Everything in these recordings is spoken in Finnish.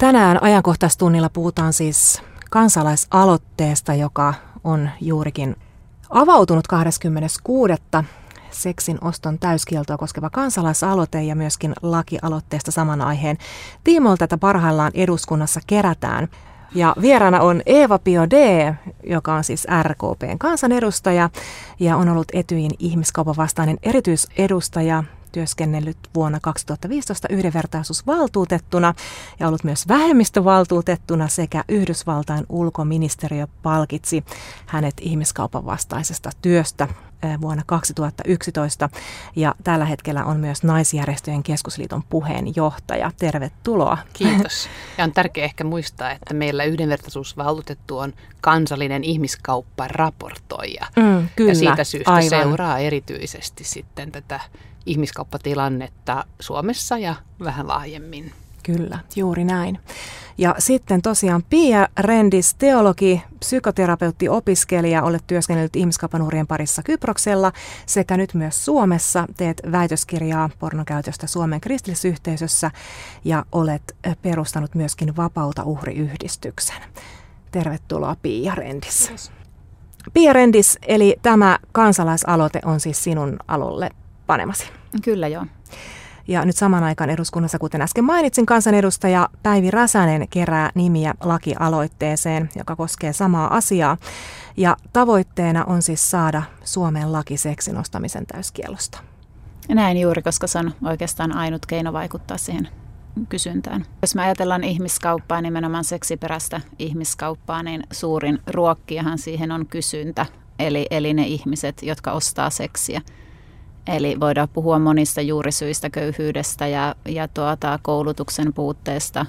Tänään ajankohtaistunnilla puhutaan siis kansalaisaloitteesta, joka on juurikin avautunut 26. seksin oston täyskieltoa koskeva kansalaisaloite ja myöskin lakialoitteesta saman aiheen tiimoilta, että parhaillaan eduskunnassa kerätään. Ja vieraana on Eva Biaudet, joka on siis RKP:n kansanedustaja ja on ollut Etyjin ihmiskaupan vastainen erityisedustaja, työskennellyt vuonna 2015 yhdenvertaisuusvaltuutettuna ja ollut myös vähemmistövaltuutettuna sekä Yhdysvaltain ulkoministeriö palkitsi hänet ihmiskaupan vastaisesta työstä vuonna 2011 ja tällä hetkellä on myös Naisjärjestöjen keskusliiton puheenjohtaja. Tervetuloa. Kiitos. Ja on tärkeää ehkä muistaa, että meillä yhdenvertaisuusvaltuutettu on kansallinen ihmiskaupparaportoija. Kyllä, ja siitä syystä aivan. Seuraa erityisesti sitten tätä ihmiskauppatilannetta Suomessa ja vähän laajemmin. Kyllä, juuri näin. Ja sitten tosiaan Pia Rendis, teologi, psykoterapeutti, opiskelija, olet työskennellyt ihmiskaupan uhrien parissa Kyproksella sekä nyt myös Suomessa. Teet väitöskirjaa pornokäytöstä Suomen kristillisyhteisössä ja olet perustanut myöskin Vapauta uhri-yhdistyksen. Tervetuloa Pia Rendis. Kiitos. Pia Rendis, eli tämä kansalaisaloite on siis sinun alulle panemasi. Kyllä joo. Ja nyt samaan aikaan eduskunnassa, kuten äsken mainitsin, kansanedustaja Päivi Räsänen kerää nimiä lakialoitteeseen, joka koskee samaa asiaa. Ja tavoitteena on siis saada Suomeen laki seksin ostamisen täyskiellosta. Näin juuri, koska se on oikeastaan ainut keino vaikuttaa siihen kysyntään. Jos me ajatellaan ihmiskauppaa, nimenomaan seksiperäistä ihmiskauppaa, niin suurin ruokkijahan siihen on kysyntä, eli ne ihmiset, jotka ostaa seksiä. Eli voidaan puhua monista juurisyistä, köyhyydestä ja koulutuksen puutteesta,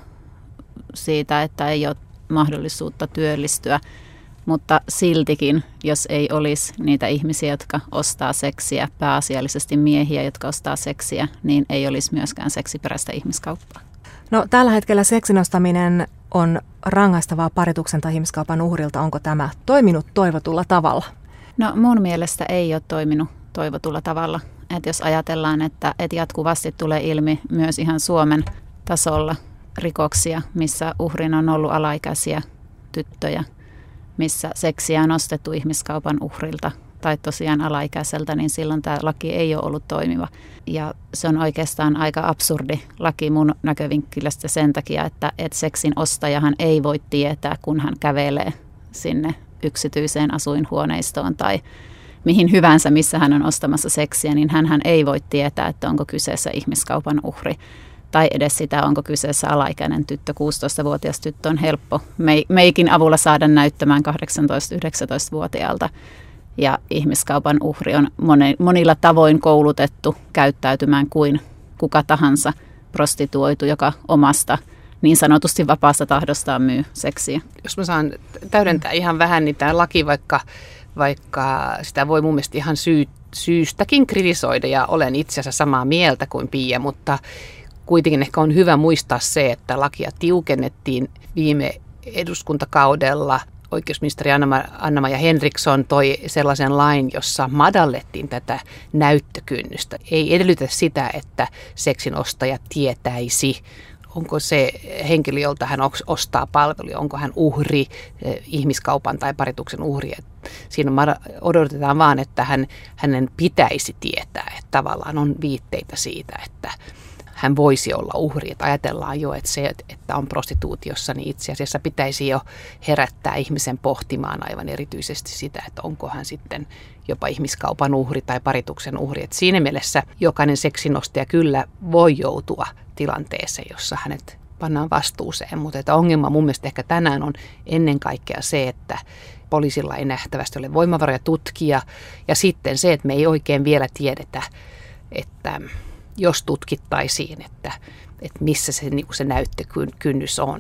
siitä, että ei ole mahdollisuutta työllistyä. Mutta siltikin, jos ei olisi niitä ihmisiä, jotka ostaa seksiä, pääasiallisesti miehiä, jotka ostaa seksiä, niin ei olisi myöskään seksiperäistä ihmiskauppaa. No, tällä hetkellä seksin ostaminen on rangaistavaa parituksen tai ihmiskaupan uhrilta. Onko tämä toiminut toivotulla tavalla? No mun mielestä ei ole toiminut toivotulla tavalla. Että jos ajatellaan, että jatkuvasti tulee ilmi myös ihan Suomen tasolla rikoksia, missä uhrina on ollut alaikäisiä tyttöjä, missä seksiä on ostettu ihmiskaupan uhrilta tai tosiaan alaikäiseltä, niin silloin tämä laki ei ole ollut toimiva. Ja se on oikeastaan aika absurdi laki mun näkövinkkelistä sen takia, että seksin ostajahan ei voi tietää, kun hän kävelee sinne yksityiseen asuinhuoneistoon tai mihin hyvänsä, missä hän on ostamassa seksiä, niin hän ei voi tietää, että onko kyseessä ihmiskaupan uhri. Tai edes sitä, onko kyseessä alaikäinen tyttö, 16-vuotias tyttö on helppo meikin avulla saada näyttämään 18-19-vuotiaalta. Ja ihmiskaupan uhri on monilla tavoin koulutettu käyttäytymään kuin kuka tahansa prostituoitu, joka omasta niin sanotusti vapaasta tahdostaan myy seksiä. Jos mä saan täydentää ihan vähän, niin tämä laki, vaikka sitä voi mun mielestä ihan syystäkin kritisoida, ja olen itse asiassa samaa mieltä kuin Pia, mutta kuitenkin ehkä on hyvä muistaa se, että lakia tiukennettiin viime eduskuntakaudella. Oikeusministeri Anna-Maja Henriksson toi sellaisen lain, jossa madallettiin tätä näyttökynnystä. Ei edellytä sitä, että seksin ostaja tietäisi, onko se henkilö, jolta hän ostaa palveluja, onko hän uhri, ihmiskaupan tai parituksen uhri. Siinä odotetaan vaan, että hänen pitäisi tietää, että tavallaan on viitteitä siitä, että hän voisi olla uhri. Että ajatellaan jo, että se, että on prostituutiossa, niin itse asiassa pitäisi jo herättää ihmisen pohtimaan aivan erityisesti sitä, että onko hän sitten jopa ihmiskaupan uhri tai parituksen uhri. Että siinä mielessä jokainen seksinostaja kyllä voi joutua tilanteeseen, jossa hänet pannaan vastuuseen. Mutta ongelma mun mielestä ehkä tänään on ennen kaikkea se, että poliisilla ei nähtävästi ole voimavaroja tutkia. Ja sitten se, että me ei oikein vielä tiedetä, että jos tutkittaisiin, että missä se näyttökynnys on.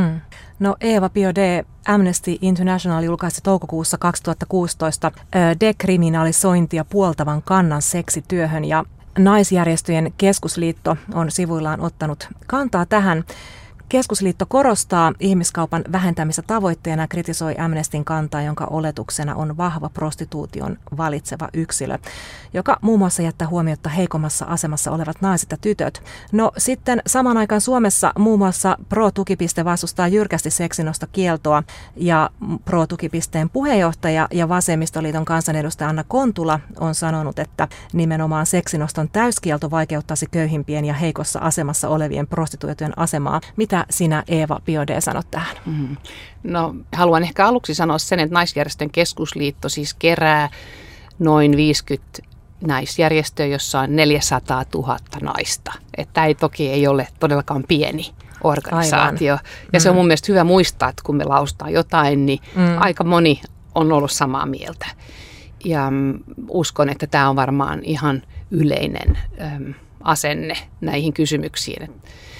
No Eva Biaudet, Amnesty International julkaisi toukokuussa 2016 dekriminalisointia puoltavan kannan seksityöhön ja Naisjärjestöjen keskusliitto on sivuillaan ottanut kantaa tähän. Keskusliitto korostaa ihmiskaupan vähentämistä tavoitteena ja kritisoi Amnestyn kantaa, jonka oletuksena on vahva prostituution valitseva yksilö, joka muun muassa jättää huomiotta heikommassa asemassa olevat naiset ja tytöt. No sitten samaan aikaan Suomessa muun muassa Pro-tukipiste vastustaa jyrkästi seksinostokieltoa ja Pro-tukipisteen puheenjohtaja ja Vasemmistoliiton kansanedustaja Anna Kontula on sanonut, että nimenomaan seksinoston täyskielto vaikeuttaisi köyhimpien ja heikossa asemassa olevien prostituoitujen asemaa. Mitä sinä, Eeva Biaudet, sanot tähän? No, haluan ehkä aluksi sanoa sen, että Naisjärjestöjen keskusliitto siis kerää noin 50 naisjärjestöä, jossa on 400 000 naista. Että ei toki ei ole todellakaan pieni organisaatio. Aivan. Ja se on mun mielestä hyvä muistaa, että kun me laustaan jotain, niin aika moni on ollut samaa mieltä. Ja uskon, että tämä on varmaan ihan yleinen asenne näihin kysymyksiin.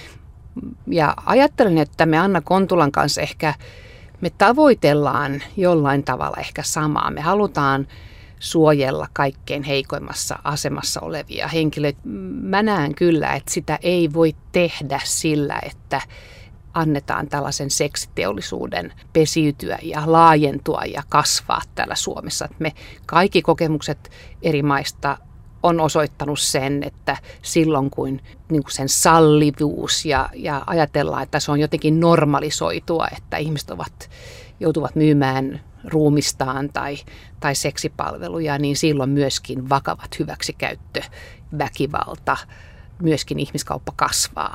Ja ajattelen, että me Anna Kontulan kanssa ehkä me tavoitellaan jollain tavalla ehkä samaa. Me halutaan suojella kaikkein heikoimmassa asemassa olevia henkilöitä. Mä näen kyllä, että sitä ei voi tehdä sillä, että annetaan tällaisen seksiteollisuuden pesiytyä ja laajentua ja kasvaa täällä Suomessa. Me kaikki kokemukset eri maista on osoittanut sen, että silloin kun niin kuin sen sallivuus ja ajatellaan, että se on jotenkin normalisoitua, että ihmiset joutuvat myymään ruumistaan tai seksipalveluja, niin silloin myöskin vakavat hyväksikäyttö, väkivalta, myöskin ihmiskauppa kasvaa.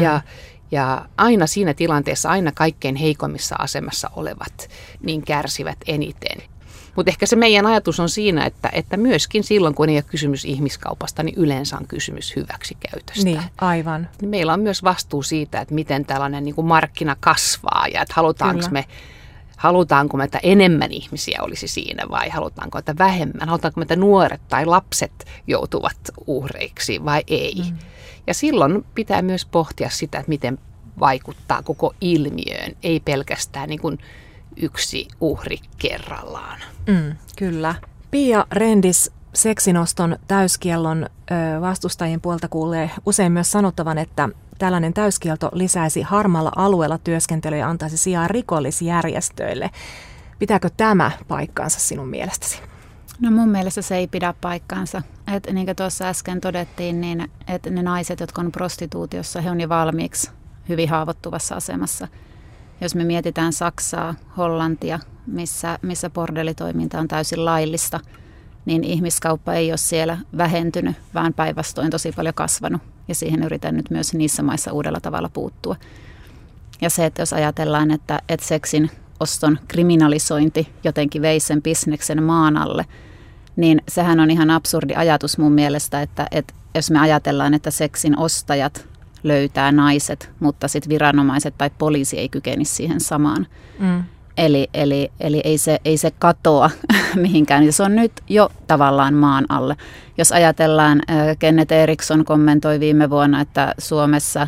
Ja aina siinä tilanteessa, aina kaikkein heikommissa asemassa olevat niin kärsivät eniten. Mutta ehkä se meidän ajatus on siinä, että myöskin silloin, kun ei ole kysymys ihmiskaupasta, niin yleensä on kysymys hyväksikäytöstä. Niin, aivan. Meillä on myös vastuu siitä, että miten tällainen niin kuin markkina kasvaa ja että halutaanko me, että enemmän ihmisiä olisi siinä vai halutaanko, että vähemmän? Halutaanko me, että nuoret tai lapset joutuvat uhreiksi vai ei? Ja silloin pitää myös pohtia sitä, että miten vaikuttaa koko ilmiöön, ei pelkästään niin kuin yksi uhri kerrallaan. Kyllä. Pia Rendis, seksinoston täyskiellon vastustajien puolta kuulee usein myös sanottavan, että tällainen täyskielto lisäisi harmaalla alueella työskentelyä ja antaisi sijaa rikollisjärjestöille. Pitääkö tämä paikkaansa sinun mielestäsi? No mun mielestä se ei pidä paikkaansa. Et niin kuin tuossa äsken todettiin, niin että ne naiset, jotka on prostituutiossa, he on jo valmiiksi hyvin haavoittuvassa asemassa. Jos me mietitään Saksaa, Hollantia, missä bordelitoiminta on täysin laillista, niin ihmiskauppa ei ole siellä vähentynyt, vaan päinvastoin tosi paljon kasvanut. Ja siihen yritän nyt myös niissä maissa uudella tavalla puuttua. Ja se, että jos ajatellaan, että seksin oston kriminalisointi jotenkin vei sen bisneksen maan alle, niin sehän on ihan absurdi ajatus mun mielestä, että jos me ajatellaan, että seksin ostajat löytää naiset, mutta sitten viranomaiset tai poliisi ei kykenisi siihen samaan. Eli ei se katoa mihinkään. Se on nyt jo tavallaan maan alle. Jos ajatellaan, Kenneth Eriksson kommentoi viime vuonna, että Suomessa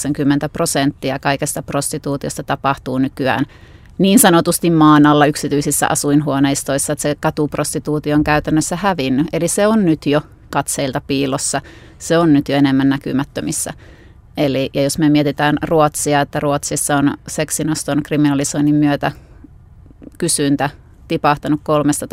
90% kaikesta prostituutiosta tapahtuu nykyään niin sanotusti maan alla yksityisissä asuinhuoneistoissa, että se katuprostituutio on käytännössä hävinnyt. Eli se on nyt jo katseilta piilossa, se on nyt jo enemmän näkymättömissä. Ja jos me mietitään Ruotsia, että Ruotsissa on seksinoston kriminalisoinnin myötä kysyntä tipahtanut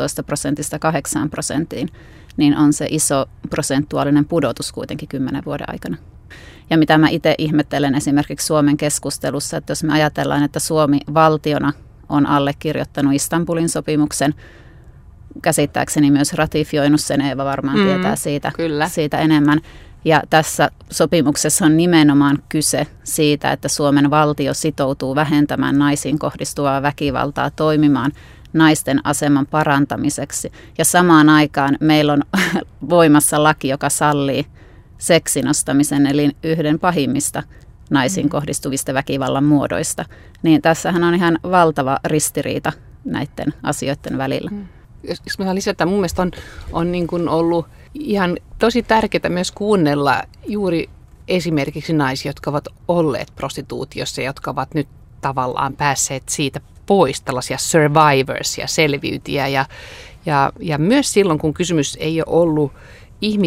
13% 8%, niin on se iso prosentuaalinen pudotus kuitenkin 10 vuoden aikana. Ja mitä mä itse ihmettelen esimerkiksi Suomen keskustelussa, että jos me ajatellaan, että Suomi valtiona on allekirjoittanut Istanbulin sopimuksen, käsittääkseni myös ratifioinut sen, Eeva varmaan tietää siitä enemmän. Ja tässä sopimuksessa on nimenomaan kyse siitä, että Suomen valtio sitoutuu vähentämään naisiin kohdistuvaa väkivaltaa, toimimaan naisten aseman parantamiseksi. Ja samaan aikaan meillä on voimassa laki, joka sallii seksinostamisen, eli yhden pahimmista naisiin kohdistuvista väkivallan muodoista. Niin tässähän on ihan valtava ristiriita näiden asioiden välillä. Jos me lisätään, mun mielestä on niin kuin ollut ihan tosi tärkeää myös kuunnella juuri esimerkiksi naisia, jotka ovat olleet prostituutiossa, jotka ovat nyt tavallaan päässeet siitä pois, tällaisia survivors ja selviytyjä. Ja myös silloin, kun kysymys ei ole ollut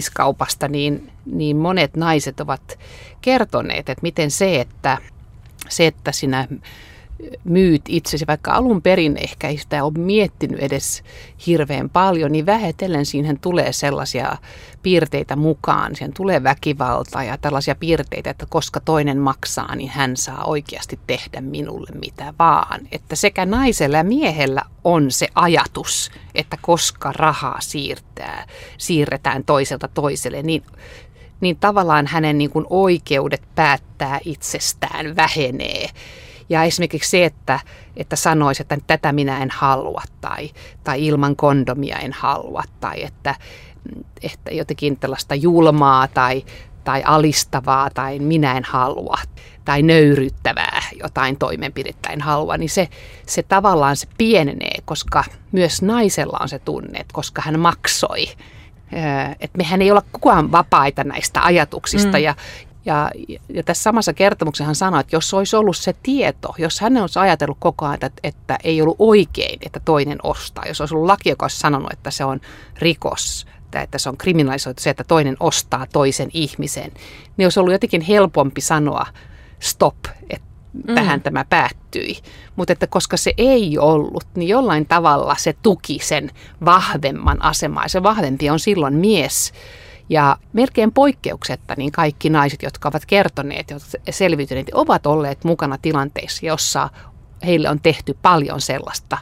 ihmiskaupasta, niin monet naiset ovat kertoneet, että miten se, että se, että sinä myyt itsesi, vaikka alun perin ehkä ei sitä ole miettinyt edes hirveän paljon, niin vähitellen siihen tulee sellaisia piirteitä mukaan. Siihen tulee väkivaltaa ja tällaisia piirteitä, että koska toinen maksaa, niin hän saa oikeasti tehdä minulle mitä vaan. Että sekä naisella ja miehellä on se ajatus, että koska rahaa siirretään toiselta toiselle, niin tavallaan hänen niin kuin oikeudet päättää itsestään vähenee. Ja esimerkiksi se, että sanoisi, että tätä minä en halua tai ilman kondomia en halua tai että jotenkin tällaista julmaa tai alistavaa tai minä en halua tai nöyryyttävää jotain toimenpidettä en halua, niin se tavallaan se pienenee, koska myös naisella on se tunne, että koska hän maksoi. Että mehän ei olla kukaan vapaita näistä ajatuksista ja tässä samassa kertomuksessa hän sanoi, että jos olisi ollut se tieto, jos hän olisi ajatellut koko ajan, että ei ollut oikein, että toinen ostaa, jos olisi ollut laki, joka olisi sanonut, että se on rikos, että se on kriminalisoitu se, että toinen ostaa toisen ihmisen, niin olisi ollut jotenkin helpompi sanoa stop, että tähän tämä päättyi. Mutta että koska se ei ollut, niin jollain tavalla se tuki sen vahvemman asemaa. Se vahvempi on silloin mies. Ja melkein poikkeuksetta niin kaikki naiset, jotka ovat kertoneet ja selviytyneet, ovat olleet mukana tilanteissa, jossa heille on tehty paljon sellaista,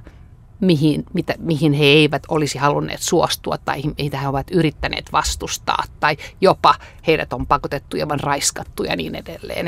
mihin he eivät olisi halunneet suostua tai mitä he ovat yrittäneet vastustaa tai jopa heidät on pakotettu ja vaan raiskattu ja niin edelleen.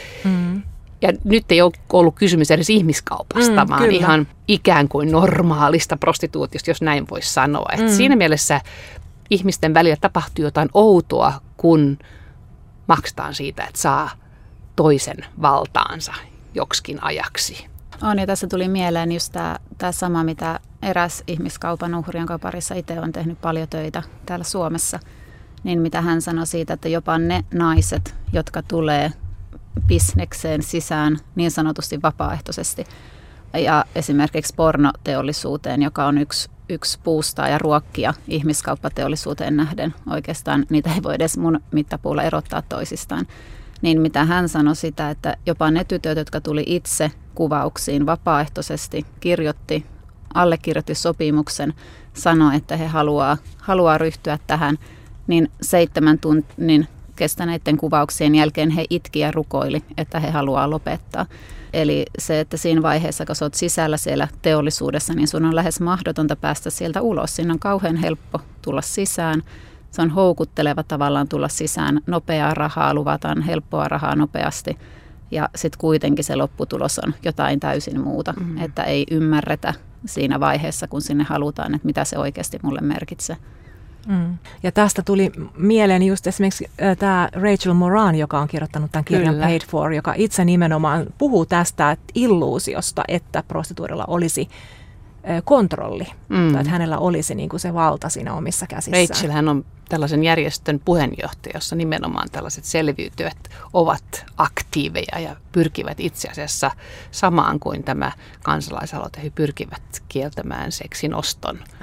Ja nyt ei ole ollut kysymys edes ihmiskaupasta, vaan kyllä. ihan ikään kuin normaalista prostituutiosta, jos näin voisi sanoa. Siinä mielessä ihmisten välillä tapahtuu jotain outoa, kun maksetaan siitä, että saa toisen valtaansa joksikin ajaksi. On, ja tässä tuli mieleen just tämä sama, mitä eräs ihmiskaupan uhri, jonka parissa itse on tehnyt paljon töitä täällä Suomessa, niin mitä hän sanoi siitä, että jopa ne naiset, jotka tulee bisnekseen sisään niin sanotusti vapaaehtoisesti, ja esimerkiksi pornoteollisuuteen, joka on yksi puustaa ja ruokkia ihmiskauppateollisuuteen nähden. Oikeastaan niitä ei voi edes mun mittapuulla erottaa toisistaan. Niin mitä hän sanoi sitä, että jopa ne tytöt, jotka tuli itse kuvauksiin vapaaehtoisesti, allekirjoitti sopimuksen, sanoi, että he haluaa ryhtyä tähän, niin 7 tunnin kestäneiden kuvauksien jälkeen he itki ja rukoili, että he haluaa lopettaa. Eli se, että siinä vaiheessa, kun sä oot sisällä siellä teollisuudessa, niin sun on lähes mahdotonta päästä sieltä ulos. Siinä on kauhean helppo tulla sisään. Se on houkutteleva tavallaan tulla sisään. Nopeaa rahaa, luvataan helppoa rahaa nopeasti. Ja sitten kuitenkin se lopputulos on jotain täysin muuta. Että ei ymmärretä siinä vaiheessa, kun sinne halutaan, että mitä se oikeasti mulle merkitsee. Ja tästä tuli mieleen just esimerkiksi tämä Rachel Moran, joka on kirjoittanut tämän kirjan Paid For, joka itse nimenomaan puhuu tästä illuusiosta, että prostituutilla olisi kontrolli, tai että hänellä olisi niin kuin se valta siinä omissa käsissään. Rachel hän on tällaisen järjestön puheenjohtaja, jossa nimenomaan tällaiset selviytyjät ovat aktiiveja ja pyrkivät itse asiassa samaan kuin tämä kansalaisaloite. He pyrkivät kieltämään seksin oston.